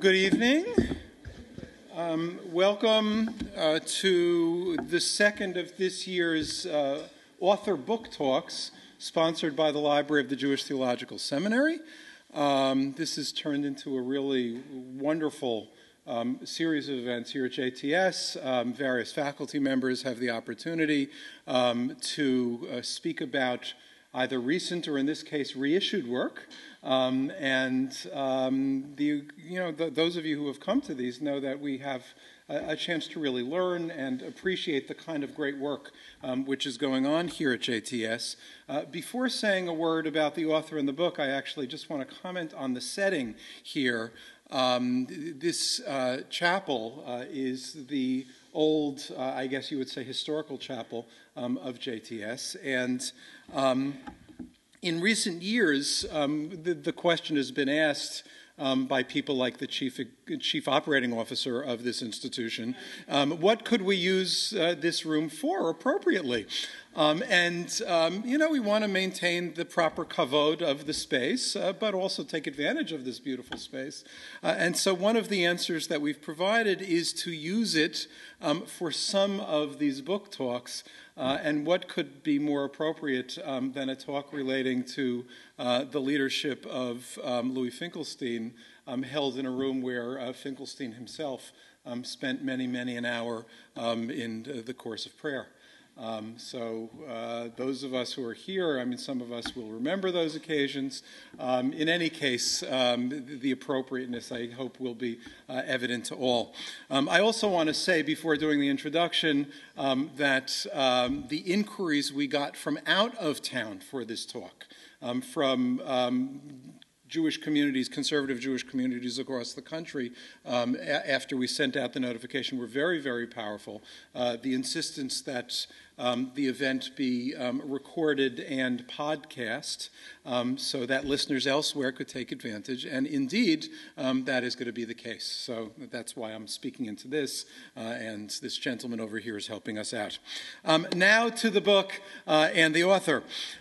Good evening. Welcome to the second of this year's author book talks sponsored by the Library of the Jewish Theological Seminary. This has turned into a really wonderful series of events here at JTS. Various faculty members have the opportunity to speak about either recent or, in this case, reissued work. Those of you who have come to these know that we have a chance to really learn and appreciate the kind of great work which is going on here at JTS. Before saying a word about the author and the book, I actually just want to comment on the setting here. This chapel is the old, I guess you would say, historical chapel of JTS, and in recent years, the question has been asked by people like the chief operating officer of this institution, what could we use this room for appropriately? We want to maintain the proper kavod of the space, but also take advantage of this beautiful space. And so one of the answers that we've provided is to use it for some of these book talks. And what could be more appropriate than a talk relating to the leadership of Louis Finkelstein, held in a room where Finkelstein himself spent many an hour in the course of prayer. Those of us who are here, some of us will remember those occasions. In any case, the appropriateness, I hope, will be evident to all. I also want to say, before doing the introduction, that the inquiries we got from out of town for this talk, from Jewish communities, conservative Jewish communities across the country, after we sent out the notification, were very powerful. The insistence that the event be recorded and podcast so that listeners elsewhere could take advantage, and indeed that is going to be the case. So that's why I'm speaking into this, and this gentleman over here is helping us out. Now to the book and the author.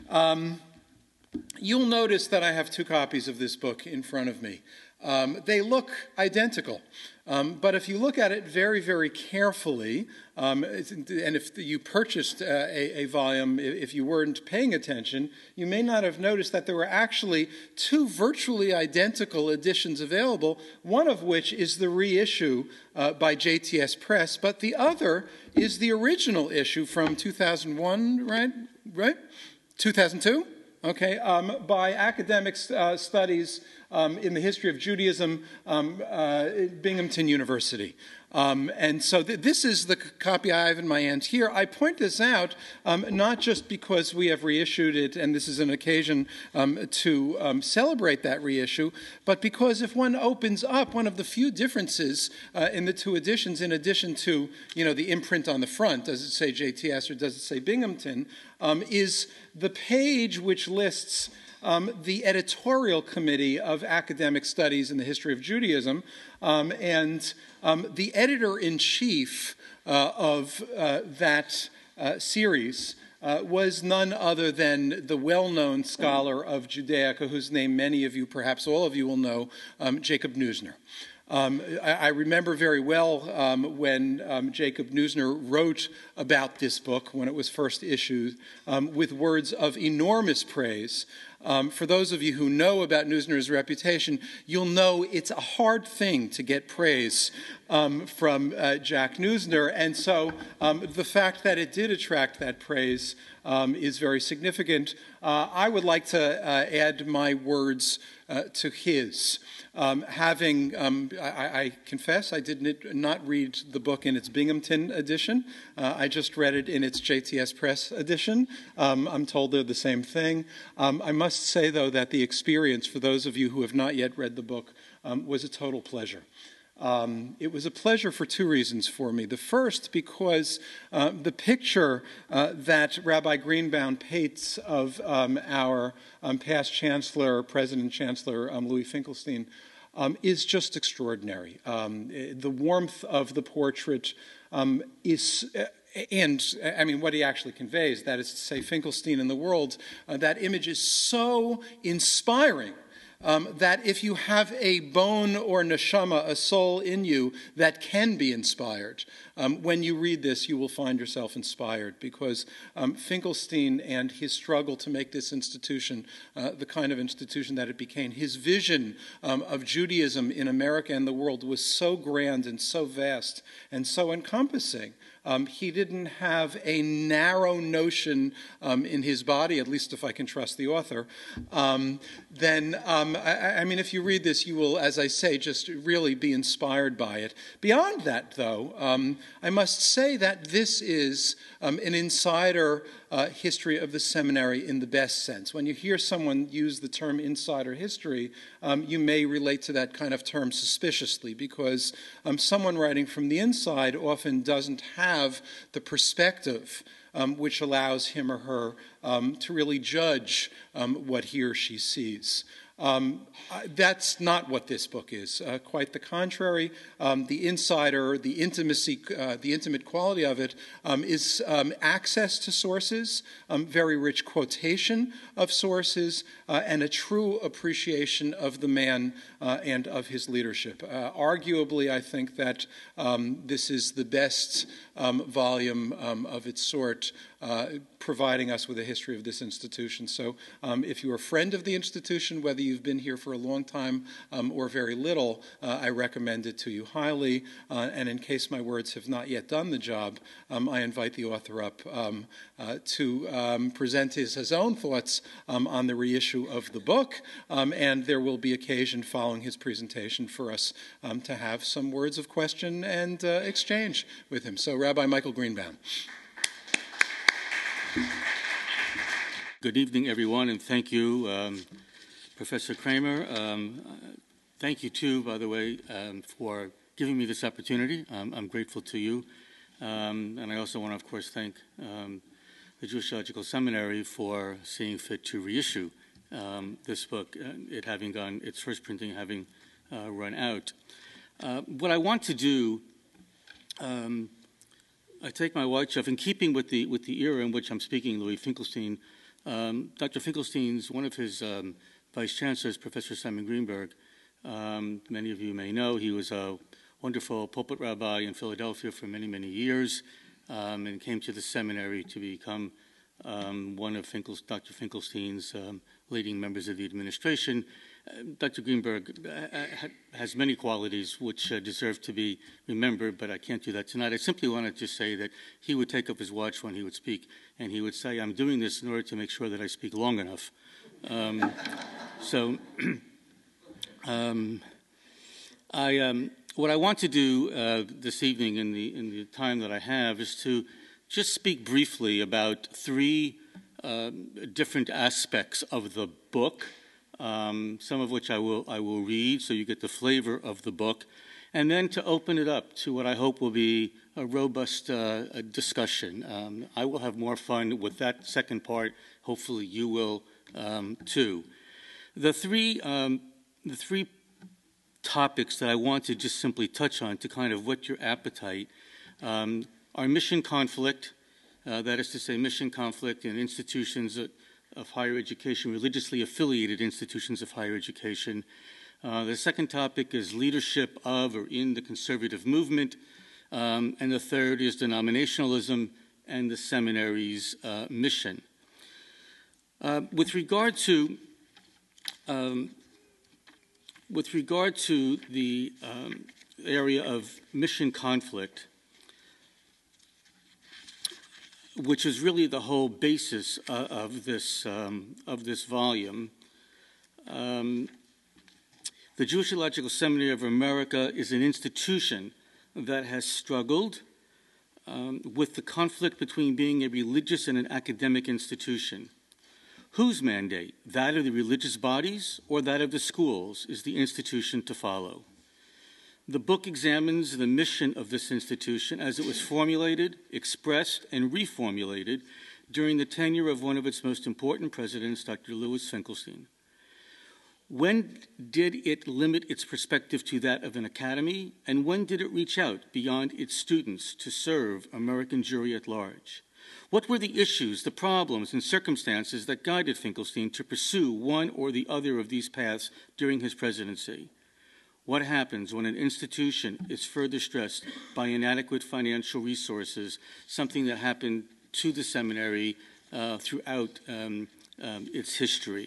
You'll notice that I have two copies of this book in front of me. They look identical, but if you look at it very carefully, and if you purchased a volume, if you weren't paying attention, you may not have noticed that there were actually two virtually identical editions available, one of which is the reissue by JTS Press, but the other is the original issue from 2001, right? 2002? Okay, by Academic Studies in the History of Judaism, Binghamton University. And so this is the copy I have in my hand here. I point this out not just because we have reissued it, and this is an occasion to celebrate that reissue, but because if one opens up, one of the few differences in the two editions, in addition to the imprint on the front, does it say JTS or does it say Binghamton, is the page which lists the editorial committee of academic studies in the history of Judaism, and the editor-in-chief of that series was none other than the well-known scholar of Judaica, whose name many of you, perhaps all of you, will know, Jacob Neusner. I remember very well when Jacob Neusner wrote about this book when it was first issued, with words of enormous praise. For those of you who know about Neusner's reputation, you'll know it's a hard thing to get praise from Jack Neusner, and so the fact that it did attract that praise is very significant. I would like to add my words to his. I confess I did not read the book in its Binghamton edition. I just read it in its JTS Press edition. I'm told they're the same thing. I must say, though, that the experience, for those of you who have not yet read the book, was a total pleasure. It was a pleasure for two reasons for me. The first, because the picture that Rabbi Greenbaum paints of our past Chancellor, President Chancellor Louis Finkelstein, is just extraordinary. The warmth of the portrait is... what he actually conveys, that is to say, Finkelstein in the world, that image is so inspiring that if you have a bone or neshama, a soul in you that can be inspired, when you read this, you will find yourself inspired, because Finkelstein and his struggle to make this institution the kind of institution that it became, his vision of Judaism in America and the world was so grand and so vast and so encompassing. He didn't have a narrow notion in his body, at least if I can trust the author. I mean, if you read this, you will, as I say, just really be inspired by it. Beyond that, though, I must say that this is an insider history of the seminary in the best sense. When you hear someone use the term insider history, you may relate to that kind of term suspiciously, because someone writing from the inside often doesn't have the perspective which allows him or her to really judge what he or she sees. That's not what this book is. Quite the contrary. The insider, the intimacy, the intimate quality of it is access to sources, very rich quotation of sources, and a true appreciation of the man and of his leadership. Arguably, I think that this is the best volume of its sort, providing us with a history of this institution. So if you're a friend of the institution, whether you've been here for a long time or very little, I recommend it to you highly. And in case my words have not yet done the job, I invite the author up to present his own thoughts on the reissue of the book. And there will be occasion following his presentation for us to have some words of question and exchange with him. So Rabbi Michael Greenbaum. Good evening, everyone, and thank you, Professor Kramer. Thank you, too, by the way, for giving me this opportunity. I'm grateful to you. And I also want to, of course, thank the Jewish Theological Seminary for seeing fit to reissue this book, it having gone, its first printing having run out. What I want to do, I take my white shelf in keeping with the era in which I'm speaking, Louis Finkelstein. Dr. Finkelstein's, one of his vice chancellors, Professor Simon Greenberg, many of you may know, he was a wonderful pulpit rabbi in Philadelphia for many, many years, and came to the seminary to become one of Dr. Finkelstein's leading members of the administration. Dr. Greenberg has many qualities which deserve to be remembered, but I can't do that tonight. I simply wanted to say that he would take up his watch when he would speak, and he would say, I'm doing this in order to make sure that I speak long enough. What I want to do this evening in the time that I have is to just speak briefly about three different aspects of the book, some of which I will read so you get the flavor of the book, and then to open it up to what I hope will be a robust discussion. I will have more fun with that second part. Hopefully you will too. The three topics that I want to just simply touch on to kind of whet your appetite are mission conflict, that is to say mission conflict in institutions of higher education, religiously affiliated institutions of higher education. The second topic is leadership of or in the conservative movement. And the third is denominationalism and the seminary's mission. With regard to the area of mission conflict, which is really the whole basis of this volume, the Jewish Theological Seminary of America is an institution that has struggled with the conflict between being a religious and an academic institution. Whose mandate, that of the religious bodies or that of the schools, is the institution to follow? The book examines the mission of this institution as it was formulated, expressed, and reformulated during the tenure of one of its most important presidents, Dr. Louis Finkelstein. When did it limit its perspective to that of an academy, and when did it reach out beyond its students to serve American Jewry at large? What were the issues, the problems, and circumstances that guided Finkelstein to pursue one or the other of these paths during his presidency? What happens when an institution is further stressed by inadequate financial resources, something that happened to the seminary throughout its history?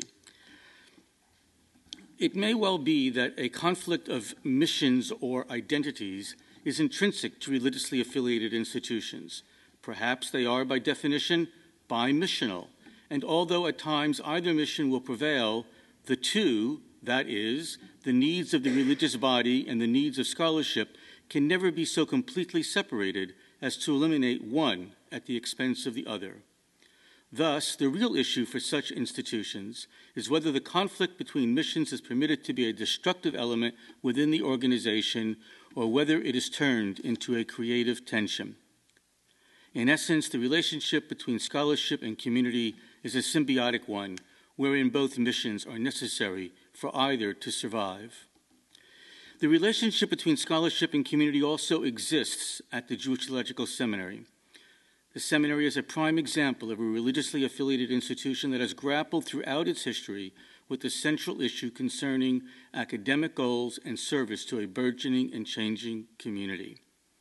It may well be that a conflict of missions or identities is intrinsic to religiously affiliated institutions. Perhaps they are, by definition, bimissional, and although at times either mission will prevail, the two, that is, the needs of the religious body and the needs of scholarship, can never be so completely separated as to eliminate one at the expense of the other. Thus, the real issue for such institutions is whether the conflict between missions is permitted to be a destructive element within the organization or whether it is turned into a creative tension. In essence, the relationship between scholarship and community is a symbiotic one, wherein both missions are necessary for either to survive. The relationship between scholarship and community also exists at the Jewish Theological Seminary. The seminary is a prime example of a religiously affiliated institution that has grappled throughout its history with the central issue concerning academic goals and service to a burgeoning and changing community.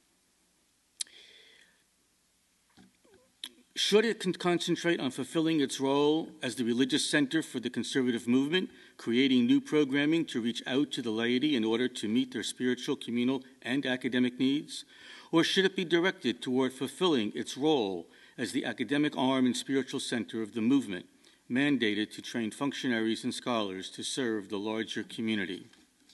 Should it concentrate on fulfilling its role as the religious center for the conservative movement, creating new programming to reach out to the laity in order to meet their spiritual, communal, and academic needs? Or should it be directed toward fulfilling its role as the academic arm and spiritual center of the movement, mandated to train functionaries and scholars to serve the larger community?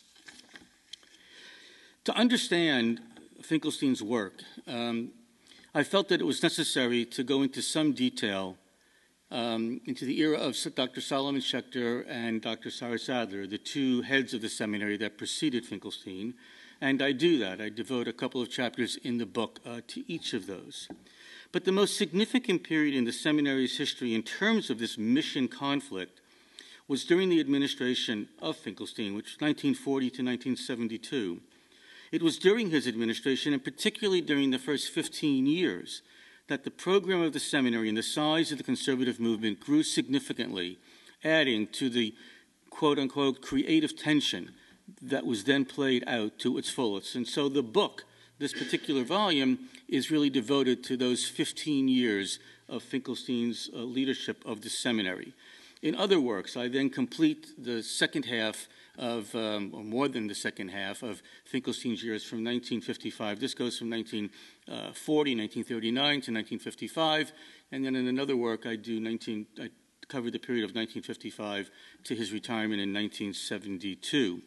To understand Finkelstein's work, I felt that it was necessary to go into some detail into the era of Dr. Solomon Schechter and Dr. Sarah Sadler, the two heads of the seminary that preceded Finkelstein, and I do that. I devote a couple of chapters in the book to each of those. But the most significant period in the seminary's history in terms of this mission conflict was during the administration of Finkelstein, which was 1940 to 1972. It was during his administration, and particularly during the first 15 years, that the program of the seminary and the size of the conservative movement grew significantly, adding to the quote-unquote creative tension that was then played out to its fullest. And so the book, this particular volume, is really devoted to those 15 years of Finkelstein's leadership of the seminary. In other works, I then complete the second half of, or more than the second half of Finkelstein's years from 1955. This goes from 1940, 1939 to 1955, and then in another work I cover the period of 1955 to his retirement in 1972.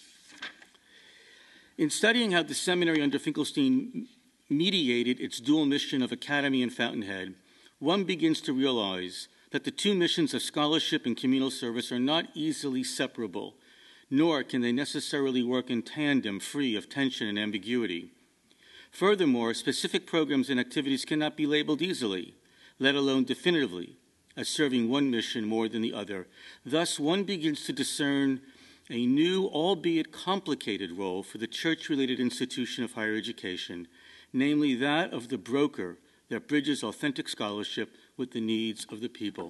In studying how the seminary under Finkelstein mediated its dual mission of academy and fountainhead, one begins to realize that the two missions of scholarship and communal service are not easily separable, nor can they necessarily work in tandem, free of tension and ambiguity. Furthermore, specific programs and activities cannot be labeled easily, let alone definitively, as serving one mission more than the other. Thus, one begins to discern a new, albeit complicated, role for the church-related institution of higher education, namely that of the broker that bridges authentic scholarship with the needs of the people.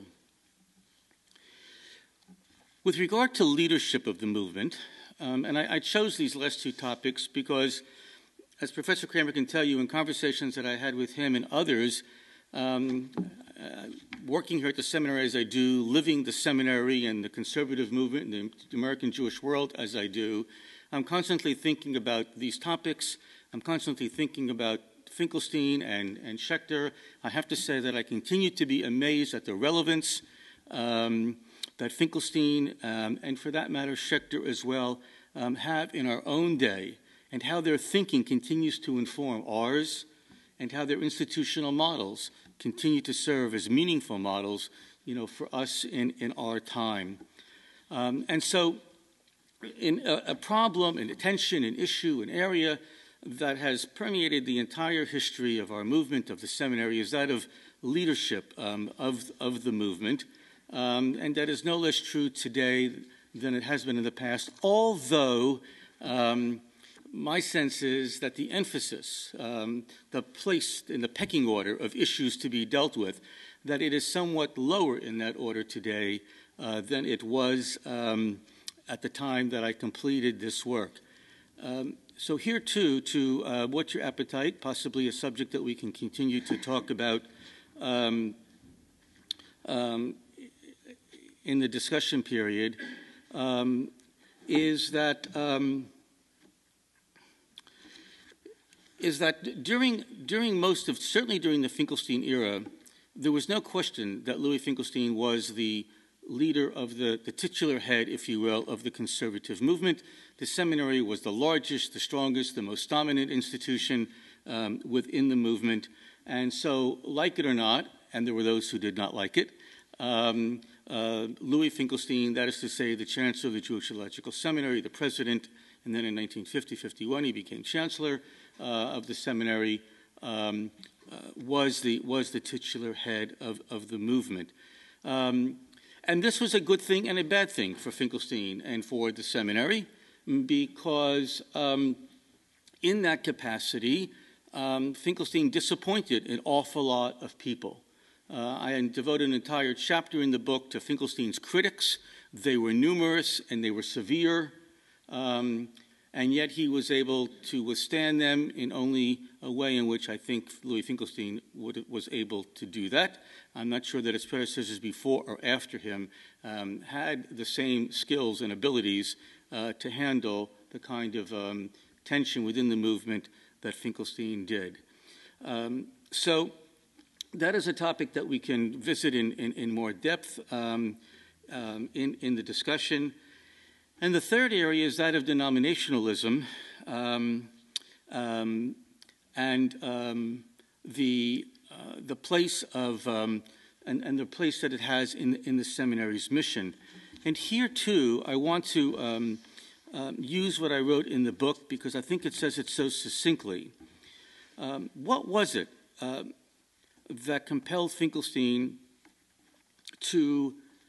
With regard to leadership of the movement, and I chose these last two topics because, as Professor Kramer can tell you in conversations that I had with him and others, working here at the seminary as I do, living the seminary and the conservative movement in the American Jewish world as I do, I'm constantly thinking about these topics. I'm constantly thinking about Finkelstein and Schechter. I have to say that I continue to be amazed at the relevance that Finkelstein, and for that matter Schechter as well, have in our own day, and how their thinking continues to inform ours, and how their institutional models continue to serve as meaningful models, for us in our time. And so in a problem, an attention, an issue, an area that has permeated the entire history of our movement, of the seminary, is that of leadership of the movement. And that is no less true today than it has been in the past, although my sense is that the emphasis, the place in the pecking order of issues to be dealt with, that it is somewhat lower in that order today than it was at the time that I completed this work. So here, too, to what's your appetite, possibly a subject that we can continue to talk about in the discussion period, is that during most of, certainly during the Finkelstein era, there was no question that Louis Finkelstein was the leader of the titular head, if you will, of the conservative movement. The seminary was the largest, the strongest, the most dominant institution within the movement. And so, like it or not, and there were those who did not like it, Louis Finkelstein, that is to say the chancellor of the Jewish Theological Seminary, the president, and then in 1950-51 he became chancellor of the seminary, was the titular head of the movement. And this was a good thing and a bad thing for Finkelstein and for the seminary, because in that capacity, Finkelstein disappointed an awful lot of people. I devoted an entire chapter in the book to Finkelstein's critics. They were numerous and they were severe, and yet he was able to withstand them in only a way in which I think Louis Finkelstein was able to do that. I'm not sure that his predecessors before or after him had the same skills and abilities to handle the kind of tension within the movement that Finkelstein did. So that is a topic that we can visit in more depth in the discussion. And the third area is that of denominationalism and the place of and the place that it has in the seminary's mission. And here too, I want to use what I wrote in the book because I think it says it so succinctly. What was it that compelled Finkelstein to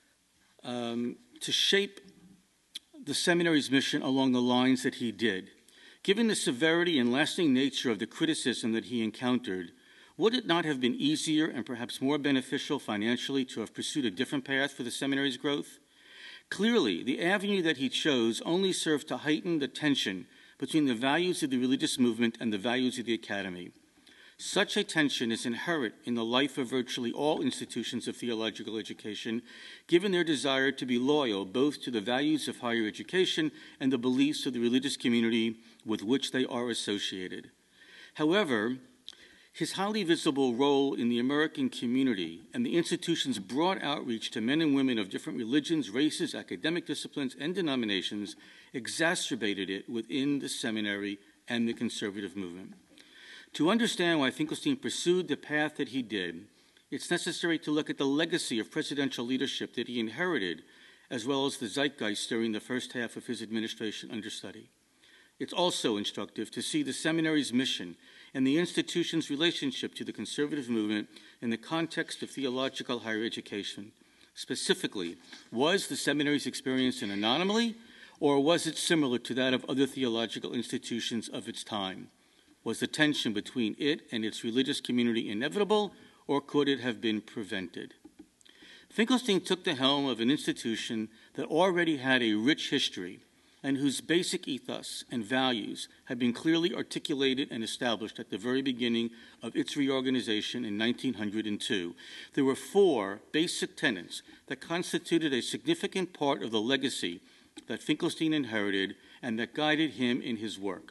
shape the seminary's mission along the lines that he did? Given the severity and lasting nature of the criticism that he encountered, would it not have been easier and perhaps more beneficial financially to have pursued a different path for the seminary's growth? Clearly, the avenue that he chose only served to heighten the tension between the values of the religious movement and the values of the academy. Such a tension is inherent in the life of virtually all institutions of theological education, given their desire to be loyal both to the values of higher education and the beliefs of the religious community with which they are associated. However, his highly visible role in the American community and the institution's broad outreach to men and women of different religions, races, academic disciplines, and denominations exacerbated it within the seminary and the conservative movement. To understand why Finkelstein pursued the path that he did, it's necessary to look at the legacy of presidential leadership that he inherited, as well as the zeitgeist during the first half of his administration under study. It's also instructive to see the seminary's mission and the institution's relationship to the conservative movement in the context of theological higher education. Specifically, was the seminary's experience an anomaly, or was it similar to that of other theological institutions of its time? Was the tension between it and its religious community inevitable, or could it have been prevented? Finkelstein took the helm of an institution that already had a rich history and whose basic ethos and values had been clearly articulated and established at the very beginning of its reorganization in 1902. There were 4 basic tenets that constituted a significant part of the legacy that Finkelstein inherited and that guided him in his work.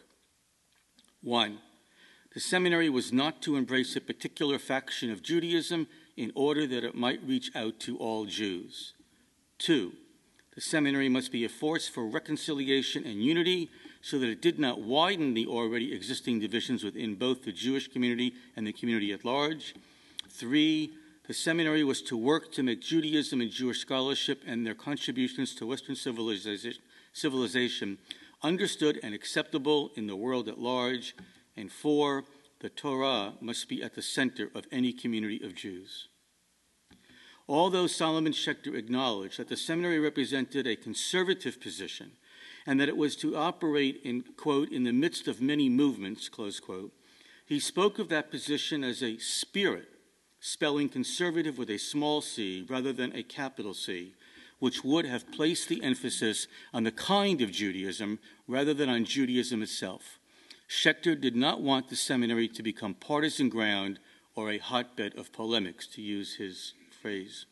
1, the seminary was not to embrace a particular faction of Judaism in order that it might reach out to all Jews. 2, the seminary must be a force for reconciliation and unity so that it did not widen the already existing divisions within both the Jewish community and the community at large. 3, the seminary was to work to make Judaism and Jewish scholarship and their contributions to Western civilization understood and acceptable in the world at large. And 4, the Torah must be at the center of any community of Jews. Although Solomon Schechter acknowledged that the seminary represented a conservative position and that it was to operate in, quote, in the midst of many movements, close quote. He spoke of that position as a spirit, spelling conservative with a small c rather than a capital C, which would have placed the emphasis on the kind of Judaism rather than on Judaism itself. Schechter did not want the seminary to become partisan ground or a hotbed of polemics, to use his phrase.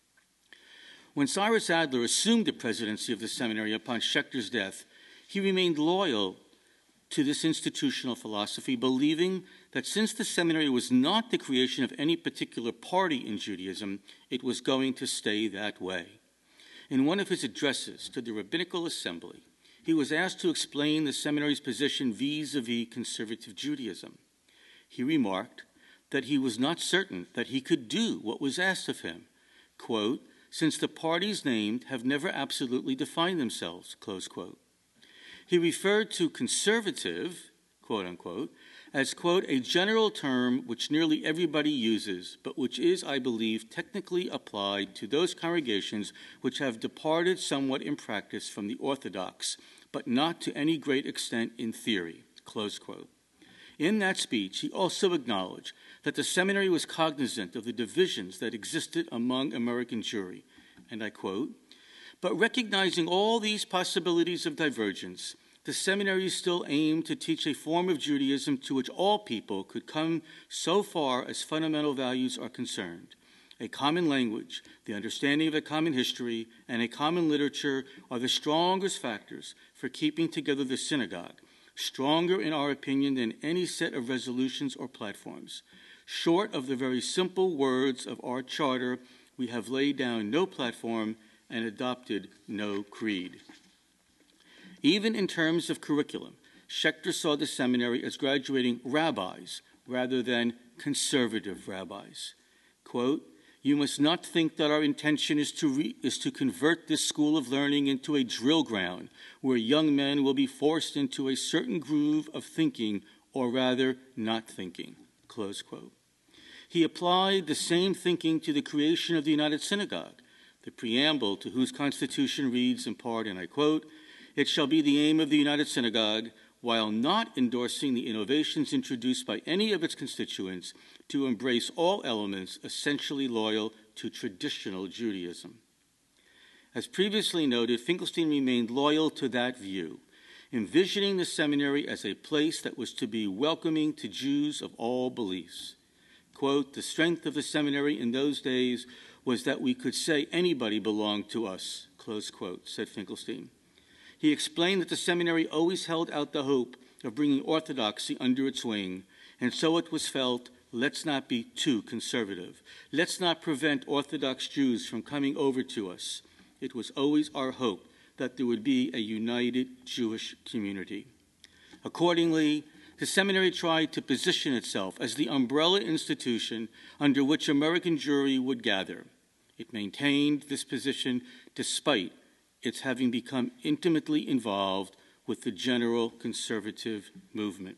When Cyrus Adler assumed the presidency of the seminary upon Schechter's death, he remained loyal to this institutional philosophy, believing that since the seminary was not the creation of any particular party in Judaism, it was going to stay that way. In one of his addresses to the Rabbinical Assembly, he was asked to explain the seminary's position vis-a-vis conservative Judaism. He remarked that he was not certain that he could do what was asked of him, quote, since the parties named have never absolutely defined themselves, close quote. He referred to conservative, quote unquote, as, quote, a general term which nearly everybody uses, but which is, I believe, technically applied to those congregations which have departed somewhat in practice from the orthodox, but not to any great extent in theory, close quote. In that speech, he also acknowledged that the seminary was cognizant of the divisions that existed among American Jewry, and I quote, but recognizing all these possibilities of divergence, the seminary still aimed to teach a form of Judaism to which all people could come so far as fundamental values are concerned. A common language, the understanding of a common history, and a common literature are the strongest factors for keeping together the synagogue, stronger in our opinion than any set of resolutions or platforms. Short of the very simple words of our charter, we have laid down no platform and adopted no creed. Even in terms of curriculum, Schechter saw the seminary as graduating rabbis rather than conservative rabbis. Quote, you must not think that our intention is to convert this school of learning into a drill ground where young men will be forced into a certain groove of thinking, or rather not thinking, close quote. He applied the same thinking to the creation of the United Synagogue, the preamble to whose constitution reads in part, and I quote, it shall be the aim of the United Synagogue, while not endorsing the innovations introduced by any of its constituents, to embrace all elements essentially loyal to traditional Judaism. As previously noted, Finkelstein remained loyal to that view, envisioning the seminary as a place that was to be welcoming to Jews of all beliefs. Quote, the strength of the seminary in those days was that we could say anybody belonged to us, close quote, said Finkelstein. He explained that the seminary always held out the hope of bringing orthodoxy under its wing, and so it was felt, let's not be too conservative. Let's not prevent Orthodox Jews from coming over to us. It was always our hope that there would be a united Jewish community. Accordingly, the seminary tried to position itself as the umbrella institution under which American Jewry would gather. It maintained this position despite its having become intimately involved with the general conservative movement.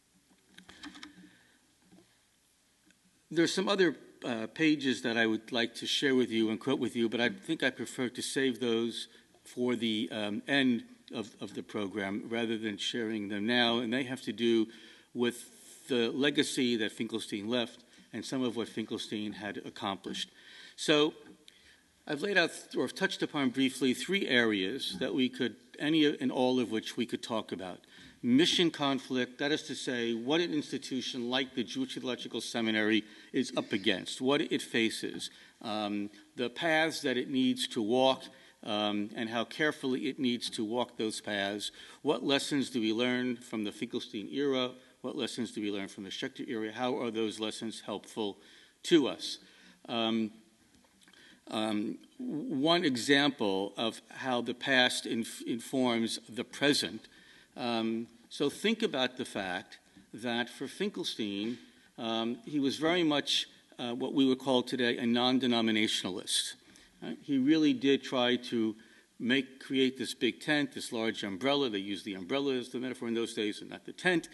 There's some other pages that I would like to share with you and quote with you, but I think I prefer to save those for the end of the program rather than sharing them now, and they have to do with the legacy that Finkelstein left and some of what Finkelstein had accomplished. So I've laid out or touched upon briefly three areas that we could, any and all of which we could talk about. Mission conflict, that is to say, what an institution like the Jewish Theological Seminary is up against, what it faces, the paths that it needs to walk, and how carefully it needs to walk those paths. What lessons do we learn from the Finkelstein era? What lessons do we learn from the Schechter era? How are those lessons helpful to us? One example of how the past informs the present. So think about the fact that for Finkelstein, he was very much what we would call today a non-denominationalist. He really did try to create this big tent, this large umbrella. They used the umbrella as the metaphor in those days and not the tent.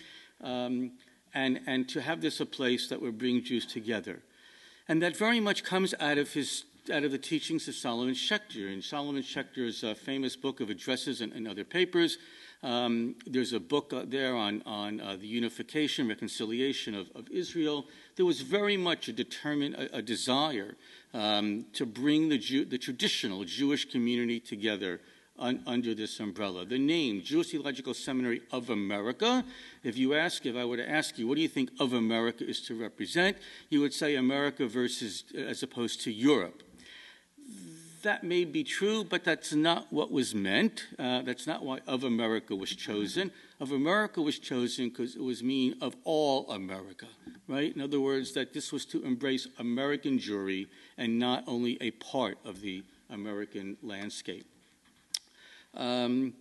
And to have this a place that would bring Jews together. And that very much comes out of his out of the teachings of Solomon Schechter. In Solomon Schechter's famous book of addresses and other papers, there's a book there on the unification, reconciliation of Israel. There was very much a desire to bring the traditional Jewish community together under this umbrella. The name, Jewish Theological Seminary of America, if I were to ask you, what do you think of America is to represent? You would say America as opposed to Europe. That may be true, but that's not what was meant. That's not why Of America was chosen. Of America was chosen because it was mean of all America, right? In other words, that this was to embrace American Jewry and not only a part of the American landscape. In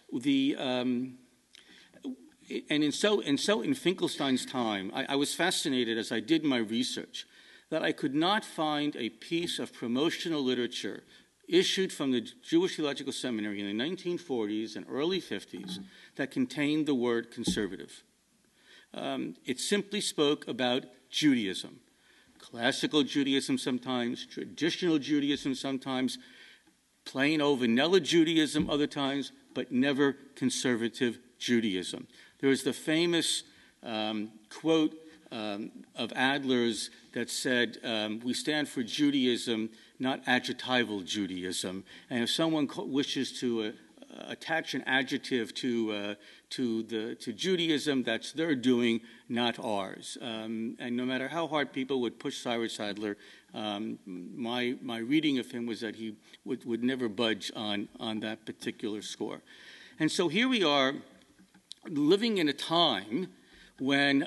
Finkelstein's time, I was fascinated as I did my research that I could not find a piece of promotional literature issued from the Jewish Theological Seminary in the 1940s and early 50s that contained the word conservative. It simply spoke about Judaism, classical Judaism sometimes, traditional Judaism sometimes, plain old vanilla Judaism other times, but never conservative Judaism. There is the famous quote of Adler's that said, we stand for Judaism, not adjectival Judaism. And if someone wishes to attach an adjective to Judaism, that's their doing, not ours. And no matter how hard people would push Cyrus Adler, my reading of him was that he would never budge on that particular score. And so here we are living in a time when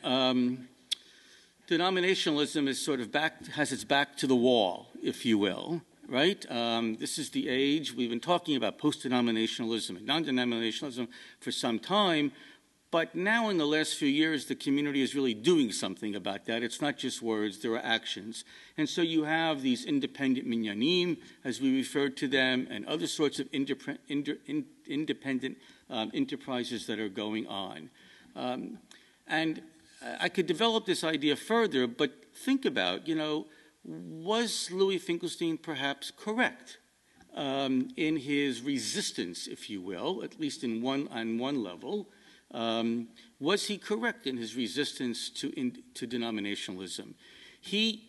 denominationalism is sort of has its back to the wall, if you will, right? This is the age. We've been talking about post-denominationalism and non-denominationalism for some time, but now in the last few years, the community is really doing something about that. It's not just words, there are actions. And so you have these independent minyanim, as we referred to them, and other sorts of independent enterprises that are going on. And I could develop this idea further, but think about, was Louis Finkelstein perhaps correct in his resistance, if you will, at least on one level? Was he correct in his resistance to denominationalism? He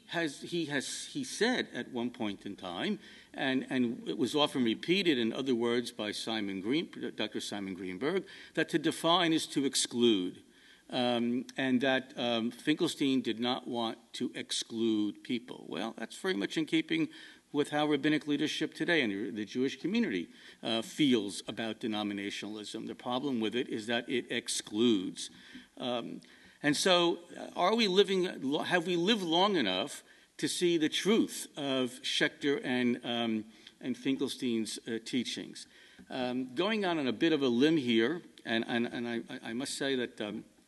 said at one point in time, and it was often repeated in other words by Dr. Simon Greenberg, that to define is to exclude. And that Finkelstein did not want to exclude people. Well, that's very much in keeping with how rabbinic leadership today and the Jewish community feels about denominationalism. The problem with it is that it excludes. And so have we lived long enough to see the truth of Schechter and Finkelstein's teachings? Going on a bit of a limb here, and I must say that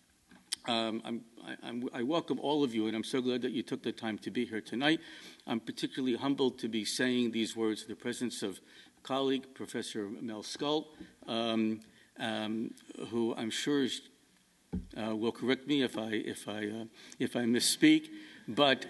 I welcome all of you, and I'm so glad that you took the time to be here tonight. I'm particularly humbled to be saying these words in the presence of a colleague, Professor Mel Scull, who I'm sure will correct me if I misspeak. But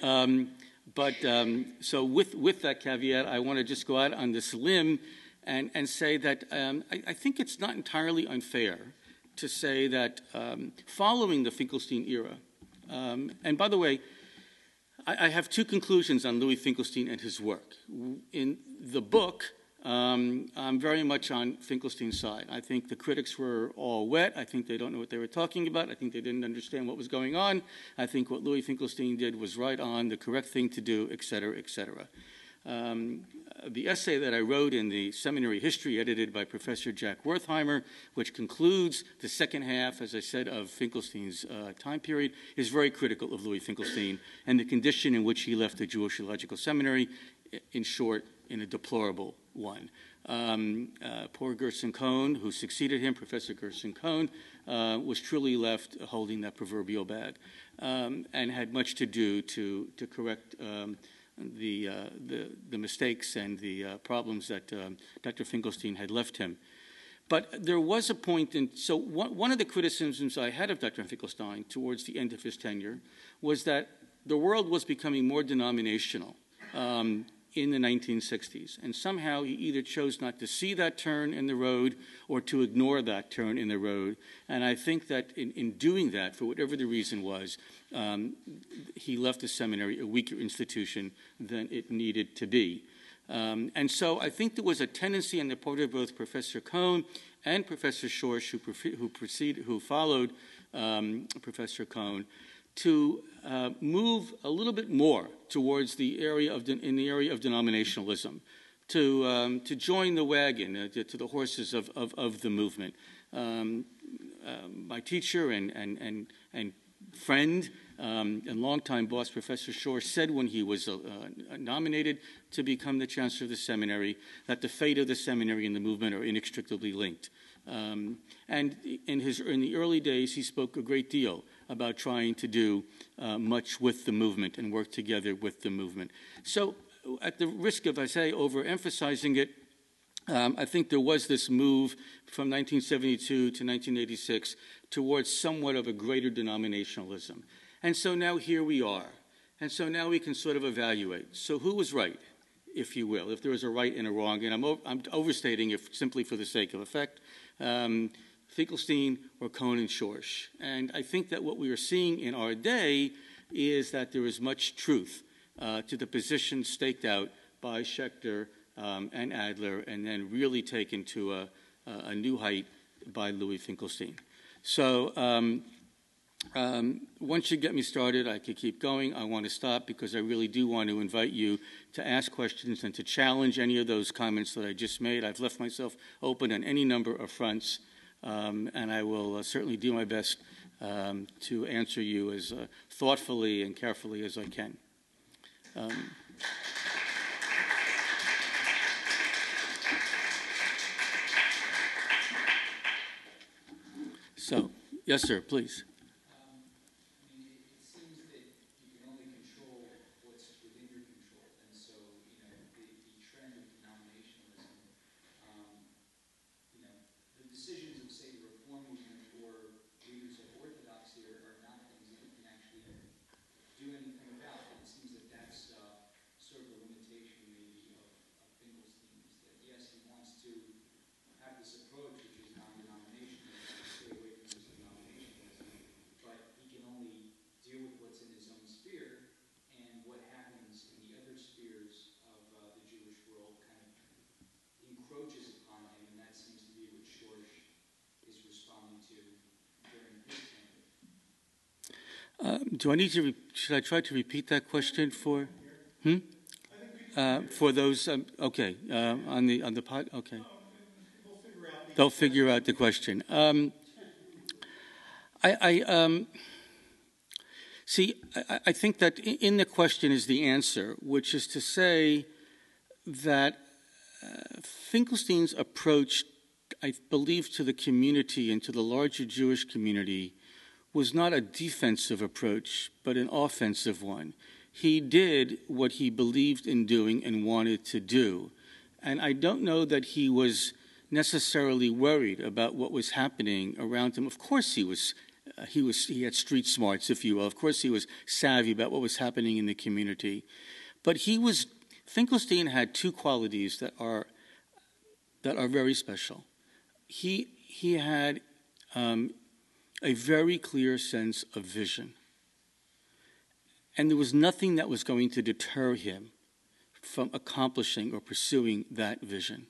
so with that caveat, I want to just go out on this limb and say that I think it's not entirely unfair to say that following the Finkelstein era, and by the way, I have two conclusions on Louis Finkelstein and his work. In the book, I'm very much on Finkelstein's side. I think the critics were all wet. I think they don't know what they were talking about. I think they didn't understand what was going on. I think what Louis Finkelstein did was right on, the correct thing to do, et cetera, et cetera. The essay that I wrote in the seminary history edited by Professor Jack Wertheimer, which concludes the second half, as I said, of Finkelstein's time period, is very critical of Louis Finkelstein and the condition in which he left the Jewish Theological Seminary, in short, in a deplorable one. Poor Gerson Cohn, who succeeded him, Professor Gerson Cohn, was truly left holding that proverbial bag and had much to do to correct the mistakes and the problems that Dr. Finkelstein had left him. But there was a point so one of the criticisms I had of Dr. Finkelstein towards the end of his tenure was that the world was becoming more denominational. in the 1960s. And somehow he either chose not to see that turn in the road or to ignore that turn in the road. And I think that in doing that, for whatever the reason was, he left the seminary a weaker institution than it needed to be. And so I think there was a tendency on the part of both Professor Cohn and Professor Schorsch, who followed Professor Cohn, to move a little bit more towards the area of denominationalism, to join the wagon, to the horses of the movement. My teacher and friend and longtime boss, Professor Schorsch, said when he was nominated to become the chancellor of the seminary that the fate of the seminary and the movement are inextricably linked. And in the early days, he spoke a great deal about trying to do much with the movement and work together with the movement. So at the risk of, I say, overemphasizing it, I think there was this move from 1972 to 1986 towards somewhat of a greater denominationalism. And so now here we are. And so now we can sort of evaluate. So who was right, if you will, if there was a right and a wrong? And I'm overstating it simply for the sake of effect. Finkelstein or Cohn and Schorsch. And I think that what we are seeing in our day is that there is much truth to the position staked out by Schechter and Adler, and then really taken to a new height by Louis Finkelstein. So once you get me started, I could keep going. I want to stop because I really do want to invite you to ask questions and to challenge any of those comments that I just made. I've left myself open on any number of fronts, and I will certainly do my best to answer you as thoughtfully and carefully as I can. So, yes, sir, please. It seems that you can only control what's within your control, and so, the trend of denominationalism, the decisions of, say, the Reform movement or leaders of Orthodoxy are not things that you can actually do anything about. And it seems that that's sort of a limitation, maybe, of Finkelstein, is that, yes, he wants to have this approach, which is non-denominational, stay away from this denominationalism, but he can only deal with what's in his own sphere, and what happens in the other spheres of the Jewish world kind of encroaches upon him, and that seems to be what Schorsch is responding to during his tenure. Should I try to repeat that question for those? Okay, on the pod. Okay, they'll figure out the question. I think that in the question is the answer, which is to say that Finkelstein's approach, I believe, to the community and to the larger Jewish community was not a defensive approach, but an offensive one. He did what he believed in doing and wanted to do. And I don't know that he was necessarily worried about what was happening around him. Of course he was. He had street smarts, if you will. Of course he was savvy about what was happening in the community. But Finkelstein had two qualities that are very special. He had a very clear sense of vision. And there was nothing that was going to deter him from accomplishing or pursuing that vision.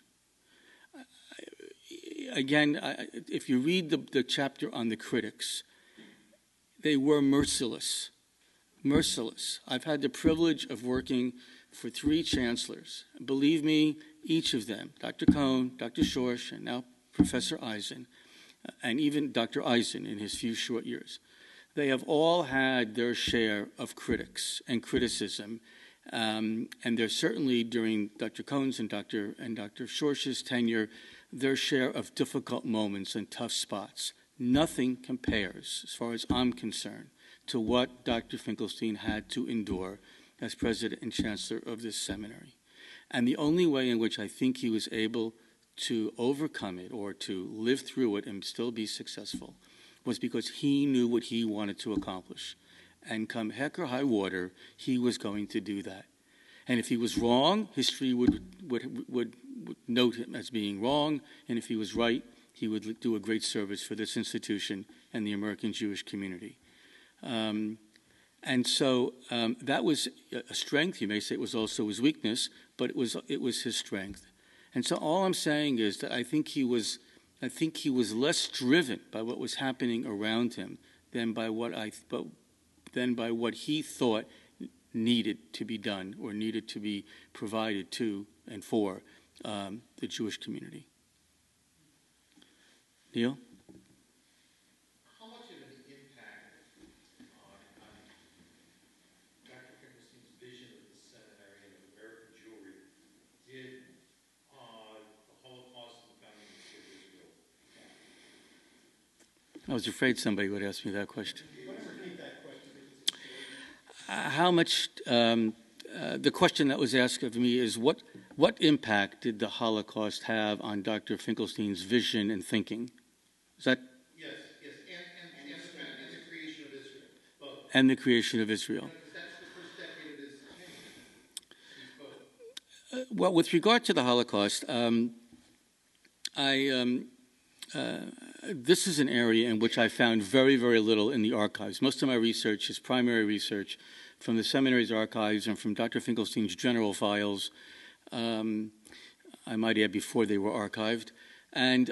Again, if you read the chapter on the critics, they were merciless. Merciless. I've had the privilege of working for 3 chancellors. Believe me, each of them, Dr. Cohn, Dr. Schorsch, and now Professor Eisen, and even Dr. Eisen in his few short years, they have all had their share of critics and criticism. And there's certainly, during Dr. Cohn's and Dr. Schorsch's tenure, their share of difficult moments and tough spots. Nothing compares, as far as I'm concerned, to what Dr. Finkelstein had to endure as president and chancellor of this seminary. And the only way in which I think he was able to overcome it or to live through it and still be successful was because he knew what he wanted to accomplish. And come heck or high water, he was going to do that. And if he was wrong, history would note him as being wrong. And if he was right, he would do a great service for this institution and the American Jewish community. And so that was a strength. You may say it was also his weakness, but it was his strength. And so all I'm saying is that I think he was less driven by what was happening around him than by what he thought needed to be done or needed to be provided to and for the Jewish community. Neil? How much of an impact on Dr. Finkelstein's vision of the seminary and of American Jewry did the Holocaust and the founding of the State of Israel? I was afraid somebody would ask me that question. How much, the question that was asked of me is what impact did the Holocaust have on Dr. Finkelstein's vision and thinking? Is that? Yes, and the creation of Israel. Both. And the creation of Israel. That's the first decade of his tenure. Well, with regard to the Holocaust, this is an area in which I found very, very little in the archives. Most of my research is primary research from the seminary's archives and from Dr. Finkelstein's general files. I might add before they were archived, and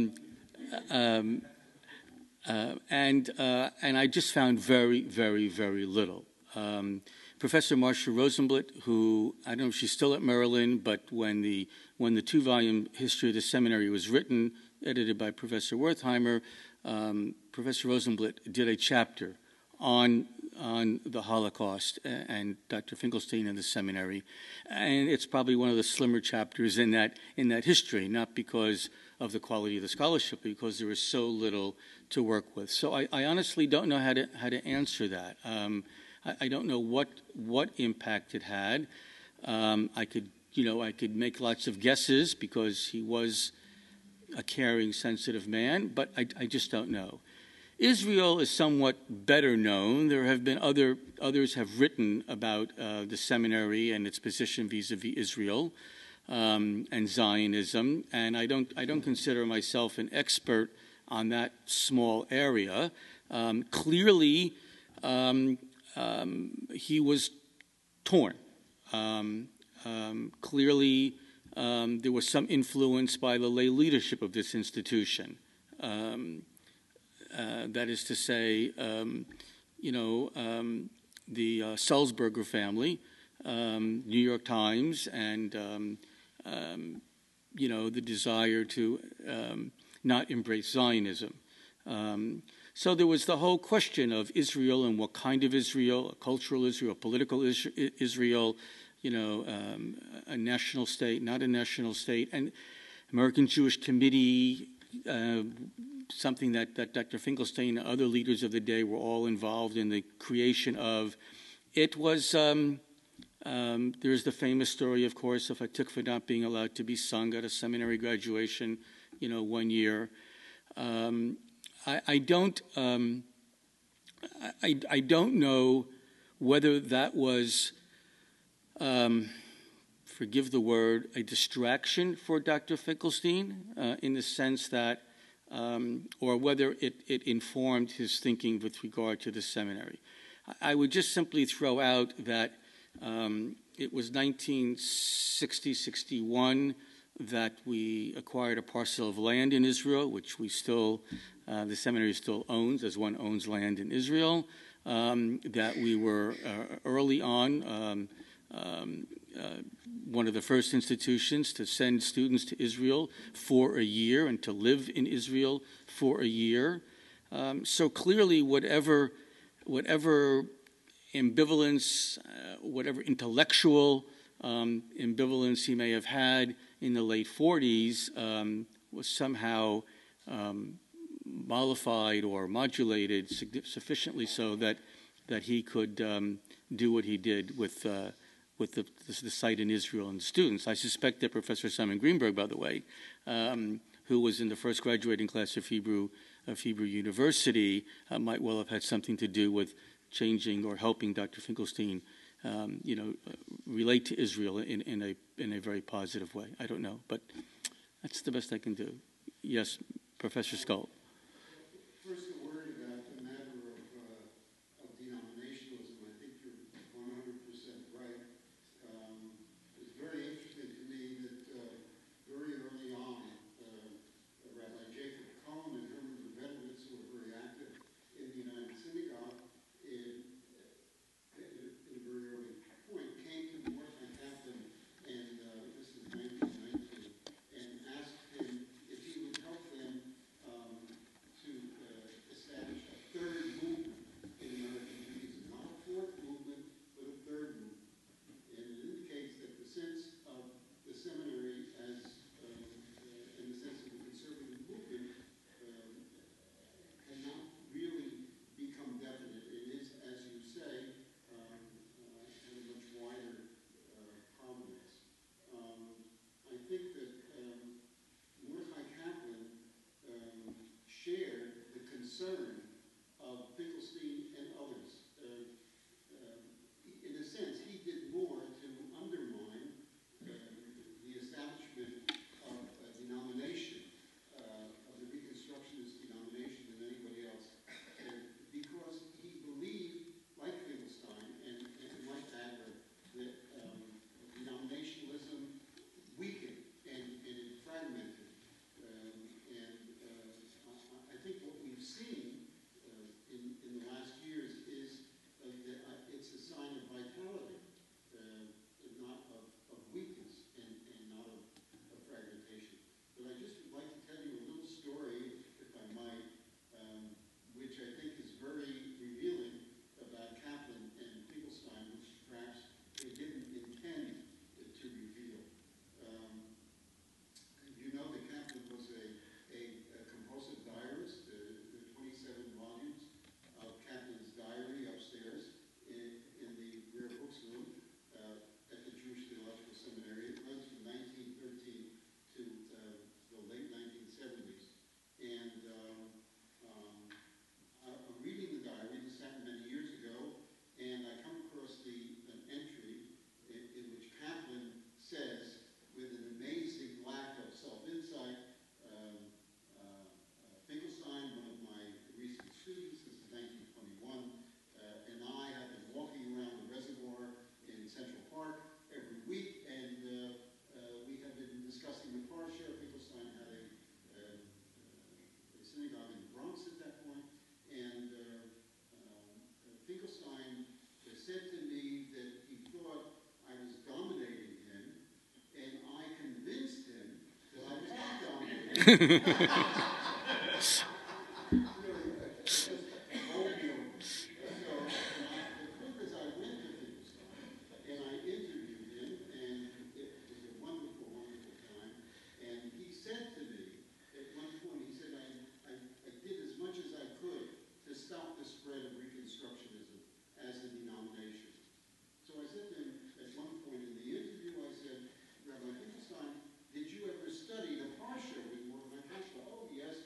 I just found very, very, very little. Professor Marcia Rosenblatt, who I don't know if she's still at Maryland, but when the 2-volume history of the seminary was written, edited by Professor Wertheimer, Professor Rosenblatt did a chapter on the Holocaust and Dr. Finkelstein and the seminary, and it's probably one of the slimmer chapters in that history, not because of the quality of the scholarship, but because there is so little to work with. So I honestly don't know how to answer that. I don't know what impact it had. I could make lots of guesses because he was a caring, sensitive man, but I just don't know. Israel is somewhat better known. There have been others have written about the seminary and its position vis-a-vis Israel and Zionism, and I don't consider myself an expert on that small area. Clearly, he was torn. Clearly, there was some influence by the lay leadership of this institution. That is to say, the Sulzberger family, New York Times, and the desire to not embrace Zionism. So there was the whole question of Israel and what kind of Israel, a cultural Israel, a political Israel, a national state, not a national state, and American Jewish Committee, something that Dr. Finkelstein and other leaders of the day were all involved in the creation of. It was, there's the famous story, of course, of Hatikva not being allowed to be sung at a seminary graduation, one year. I don't know whether that was, forgive the word, a distraction for Dr. Finkelstein in the sense that, or whether it informed his thinking with regard to the seminary. I would just simply throw out that it was 1960-61 that we acquired a parcel of land in Israel, which we still, the seminary still owns, as one owns land in Israel, that we were early on one of the first institutions to send students to Israel for a year and to live in Israel for a year. So clearly whatever ambivalence, whatever intellectual ambivalence he may have had in the late 40s was somehow mollified or modulated sufficiently so that he could do what he did with the site in Israel and the students. I suspect that Professor Simon Greenberg, by the way, who was in the first graduating class of Hebrew University, might well have had something to do with changing or helping Dr. Finkelstein relate to Israel in a very positive way. I don't know, but that's the best I can do. Yes, Professor Skull. First, a word about the matter of denominationalism. I think you're 100% right. It's very interesting to me that very early on, Rabbi Jacob Cohen and Herman Rabinowitz, who were very active in the United Synagogue, in a very early point, came to Mordechai Kaplan, and this is 1919, and asked him if he would help them to establish a third movement in American Judaism, not a fourth movement, but a third movement. And it indicates that the sense of the seminary as, in the sense of the conservative movement, cannot really become definite. It is, as you say, has a much wider provenance. I think that Mordechai Kaplan shared the concern of Finkelstein and others. In a sense, he did more to undermine the establishment of a denomination, of the Reconstructionist denomination than anybody else, because he believed, like Finkelstein and like Adler, that denominationalism weakened and it fragmented. I think what we've seen in the last years is that it's a sign of vitality, not of weakness and not of fragmentation. But I just would like to tell you a little story, if I might, which I think is very revealing about Kaplan and Finkelstein, which perhaps they didn't intend to reveal. You know that Kaplan was a compulsive diarist. The 27 volumes of Kaplan's diary upstairs in the rare books room at the Jewish Theological Seminary. It runs from 1913 to the late 1970s. And I'm reading the diary. This happened many years ago, and I come across an entry in which Kaplan says, with an amazing lack of self-insight, Finkelstein, one of my recent students, this is 1921, and I have been walking around the reservoir in Central Park every week, and we have been discussing the Parsha. Finkelstein had a synagogue in the Bronx at that point, and Finkelstein said to me that he thought I was dominating him, and I convinced him that I was not dominating him. Really, just opium. So, the truth is, I went to Finkelstein, and I interviewed him, and it was a wonderful, wonderful time. And he said to me, at one point, he said, I did as much as I could to stop the spread of Reconstructionism as a denomination. So I said to him, at one point in the interview, I said, Rabbi Finkelstein, did you ever study the Parsha with Mordechai Kaplan? Oh, yes,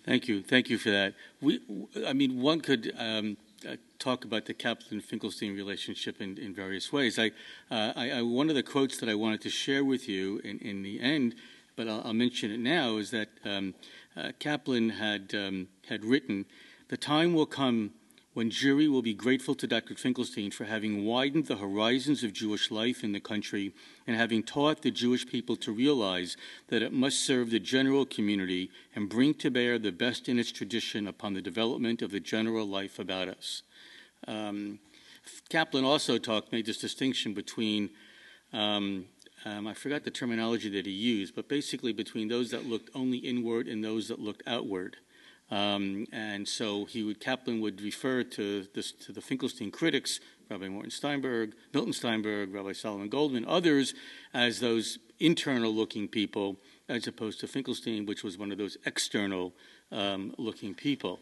Thank you for that. I mean, one could talk about the Kaplan-Finkelstein relationship in various ways. One of the quotes that I wanted to share with you in the end, but I'll mention it now, is that Kaplan had written, "The time will come when Jewry will be grateful to Dr. Finkelstein for having widened the horizons of Jewish life in the country and having taught the Jewish people to realize that it must serve the general community and bring to bear the best in its tradition upon the development of the general life about us." Kaplan also made this distinction between, I forgot the terminology that he used, but basically between those that looked only inward and those that looked outward. And so Kaplan would refer to the Finkelstein critics, Rabbi Milton Steinberg, Rabbi Solomon Goldman, others, as those internal-looking people, as opposed to Finkelstein, which was one of those external-looking people.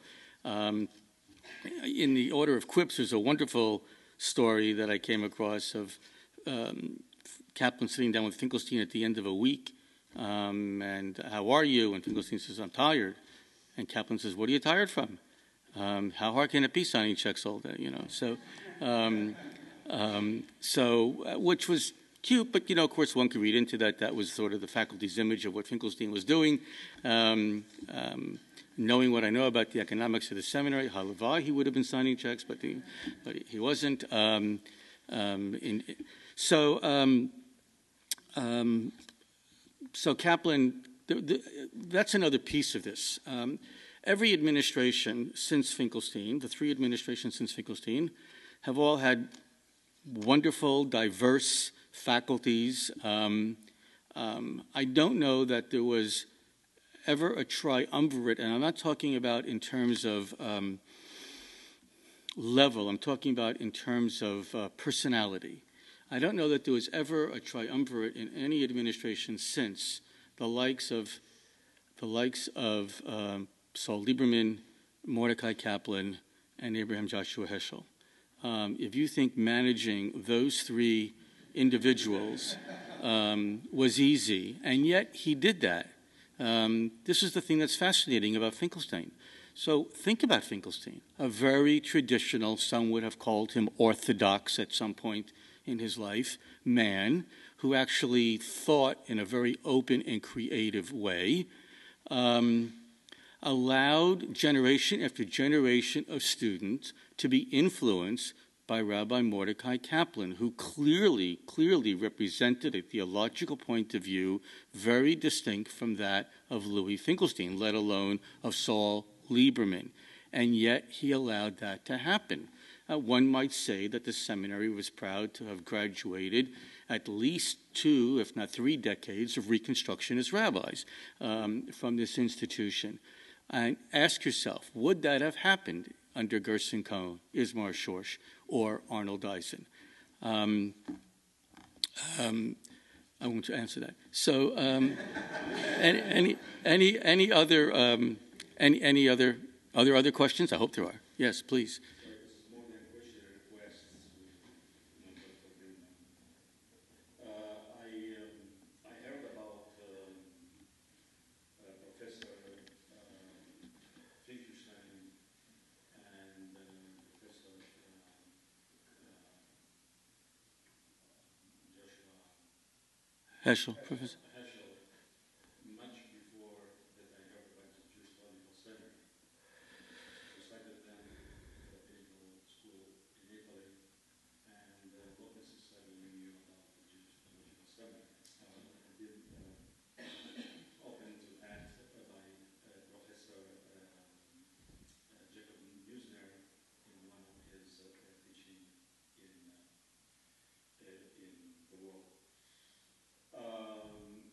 In the order of quips, there's a wonderful story that I came across of Kaplan sitting down with Finkelstein at the end of a week, and "How are you?" And Finkelstein says, "I'm tired." And Kaplan says, "What are you tired from? How hard can it be signing checks all day?" Which was cute, but of course, one could read into that. That was sort of the faculty's image of what Finkelstein was doing. Knowing what I know about the economics of the seminary, halavai, he would have been signing checks, but he wasn't. So Kaplan. That's another piece of this. Every administration since Finkelstein, the three administrations since Finkelstein, have all had wonderful, diverse faculties. I don't know that there was ever a triumvirate, and I'm not talking about in terms of level, I'm talking about in terms of personality. I don't know that there was ever a triumvirate in any administration since the likes of Saul Lieberman, Mordecai Kaplan, and Abraham Joshua Heschel. If you think managing those three individuals was easy, and yet he did that. This is the thing that's fascinating about Finkelstein. So think about Finkelstein, a very traditional, some would have called him orthodox at some point in his life, man who actually thought in a very open and creative way, allowed generation after generation of students to be influenced by Rabbi Mordecai Kaplan, who clearly represented a theological point of view very distinct from that of Louis Finkelstein, let alone of Saul Lieberman. And yet he allowed that to happen. One might say that the seminary was proud to have graduated at least 2, if not 3 decades of Reconstructionist rabbis from this institution. And ask yourself, would that have happened under Gerson Cohen, Ismar Schorsch, or Arnold Dyson? I won't answer that. So, any other questions? I hope there are. Yes, please. Heschel, Professor. Heschel, much before that I ever went to Jewish Theological Seminary. I studied them at the medical school in Italy, and not necessarily knew about the Jewish Theological Seminary. I did open to that by Professor Jacob Neusner in one of his teaching in the world.